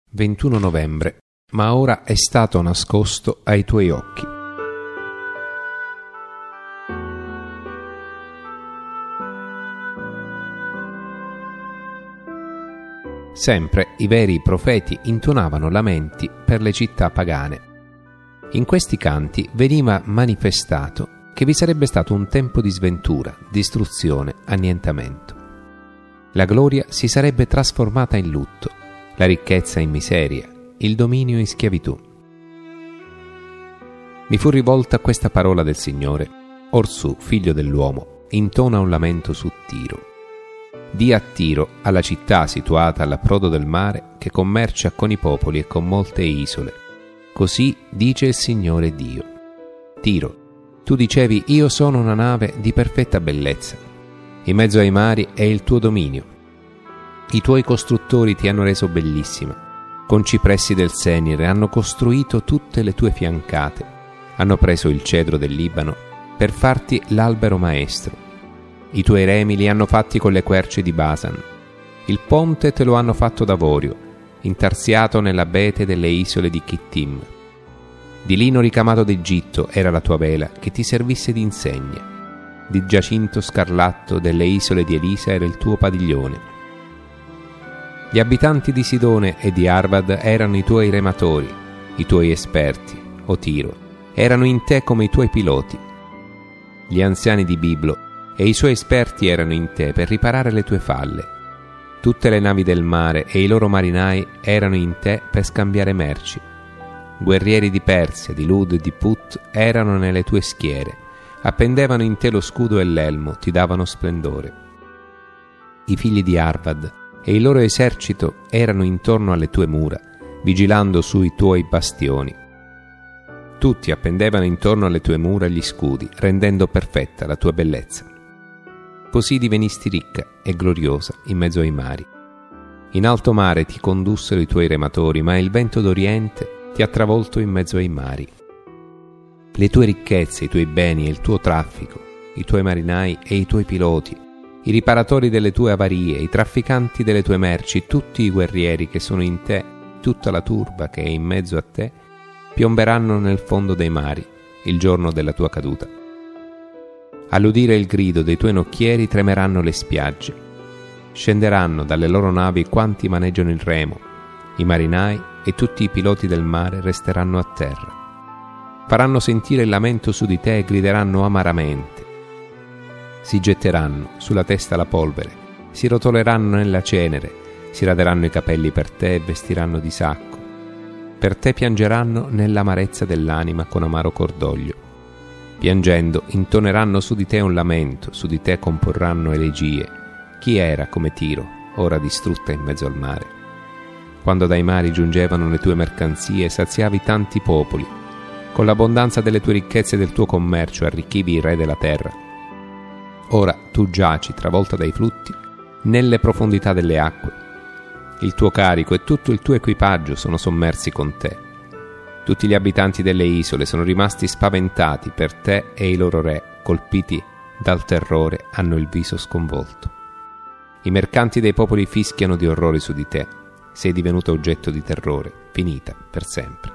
21 novembre, ma ora è stato nascosto ai tuoi occhi. Sempre i veri profeti intonavano lamenti per le città pagane. In questi canti veniva manifestato che vi sarebbe stato un tempo di sventura, distruzione, annientamento. La gloria si sarebbe trasformata in lutto, la ricchezza in miseria, il dominio in schiavitù. Mi fu rivolta questa parola del Signore: Orsù, figlio dell'uomo, intona un lamento su Tiro. Di a Tiro, alla città situata all'approdo del mare, che commercia con i popoli e con molte isole. Così dice il Signore Dio: Tiro, tu dicevi: io sono una nave di perfetta bellezza. In mezzo ai mari è il tuo dominio. I tuoi costruttori ti hanno reso bellissima. Con cipressi del Senire hanno costruito tutte le tue fiancate. Hanno preso il cedro del Libano per farti l'albero maestro. I tuoi remi li hanno fatti con le querce di Basan. Il ponte te lo hanno fatto d'avorio, intarsiato nell'abete delle isole di Chittim. Di lino ricamato d'Egitto era la tua vela, che ti servisse di insegna. Di giacinto scarlatto delle isole di Elisa era il tuo padiglione. Gli abitanti di Sidone e di Arvad erano i tuoi rematori, i tuoi esperti, o Tiro, erano in te come i tuoi piloti. Gli anziani di Biblo e i suoi esperti erano in te per riparare le tue falle. Tutte le navi del mare e i loro marinai erano in te per scambiare merci. Guerrieri di Persia, di Lud e di Put erano nelle tue schiere, appendevano in te lo scudo e l'elmo, ti davano splendore. I figli di Arvad e il loro esercito erano intorno alle tue mura, vigilando sui tuoi bastioni. Tutti appendevano intorno alle tue mura gli scudi, rendendo perfetta la tua bellezza. Così divenisti ricca e gloriosa in mezzo ai mari. In alto mare ti condussero i tuoi rematori, ma il vento d'Oriente ti ha travolto in mezzo ai mari. Le tue ricchezze, i tuoi beni e il tuo traffico, i tuoi marinai e i tuoi piloti, i riparatori delle tue avarie, i trafficanti delle tue merci, tutti i guerrieri che sono in te, tutta la turba che è in mezzo a te, piomberanno nel fondo dei mari il giorno della tua caduta. All'udire il grido dei tuoi nocchieri tremeranno le spiagge. Scenderanno dalle loro navi quanti maneggiano il remo, i marinai e tutti i piloti del mare resteranno a terra. Faranno sentire il lamento su di te e grideranno amaramente. Si getteranno sulla testa la polvere, si rotoleranno nella cenere, si raderanno i capelli per te e vestiranno di sacco. Per te piangeranno nell'amarezza dell'anima con amaro cordoglio. Piangendo intoneranno su di te un lamento, su di te comporranno elegie. Chi era come Tiro, ora distrutta in mezzo al mare? Quando dai mari giungevano le tue mercanzie, saziavi tanti popoli. Con l'abbondanza delle tue ricchezze e del tuo commercio arricchivi i re della terra. Ora tu giaci, travolta dai flutti, nelle profondità delle acque. Il tuo carico e tutto il tuo equipaggio sono sommersi con te. Tutti gli abitanti delle isole sono rimasti spaventati per te e i loro re, colpiti dal terrore, hanno il viso sconvolto. I mercanti dei popoli fischiano di orrore su di te. Sei divenuto oggetto di terrore, finita per sempre.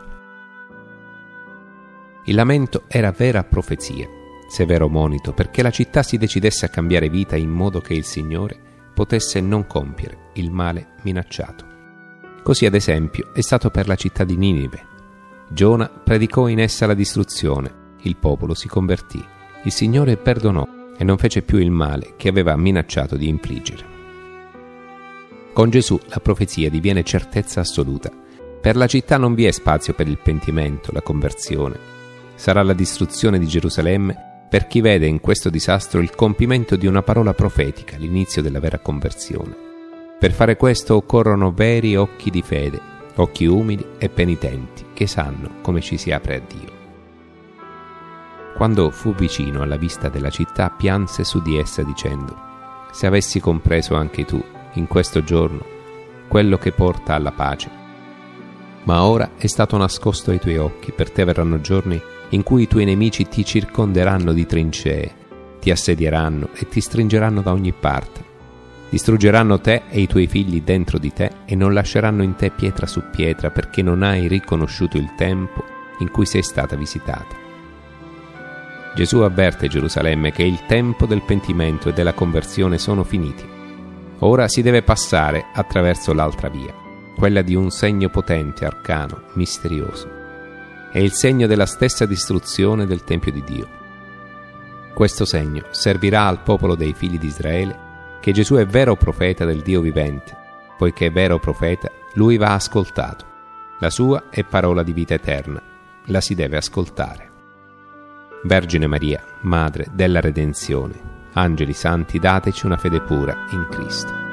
Il lamento era vera profezia, severo monito, perché la città si decidesse a cambiare vita in modo che il Signore potesse non compiere il male minacciato. Così, ad esempio, è stato per la città di Ninive. Giona predicò in essa la distruzione, il popolo si convertì, il Signore perdonò e non fece più il male che aveva minacciato di infliggere. Con Gesù la profezia diviene certezza assoluta. Per la città non vi è spazio per il pentimento, la conversione. Sarà la distruzione di Gerusalemme per chi vede in questo disastro il compimento di una parola profetica, l'inizio della vera conversione. Per fare questo occorrono veri occhi di fede, occhi umili e penitenti, che sanno come ci si apre a Dio. Quando fu vicino alla vista della città, pianse su di essa dicendo: se avessi compreso anche tu, in questo giorno, quello che porta alla pace. Ma ora è stato nascosto ai tuoi occhi, per te verranno giorni in cui i tuoi nemici ti circonderanno di trincee, ti assedieranno e ti stringeranno da ogni parte. Distruggeranno te e i tuoi figli dentro di te e non lasceranno in te pietra su pietra, perché non hai riconosciuto il tempo in cui sei stata visitata. Gesù avverte Gerusalemme che il tempo del pentimento e della conversione sono finiti. Ora si deve passare attraverso l'altra via, quella di un segno potente, arcano, misterioso. È il segno della stessa distruzione del Tempio di Dio. Questo segno servirà al popolo dei figli di Israele che Gesù è vero profeta del Dio vivente. Poiché è vero profeta, lui va ascoltato. La sua è parola di vita eterna, la si deve ascoltare. Vergine Maria, Madre della Redenzione, angeli santi, dateci una fede pura in Cristo.